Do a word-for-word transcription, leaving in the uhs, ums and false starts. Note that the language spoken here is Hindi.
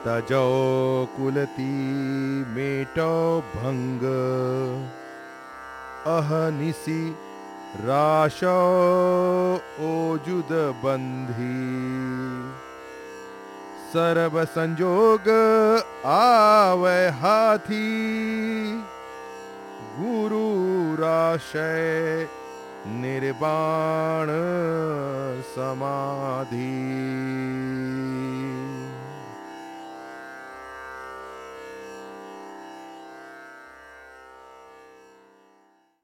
तजो कुलती मेटो भंग, अहनिसी राशो ओजुद बंधी। सर्व संजोग आवे हाथी, गुरु राशय निर्वाण समाधि।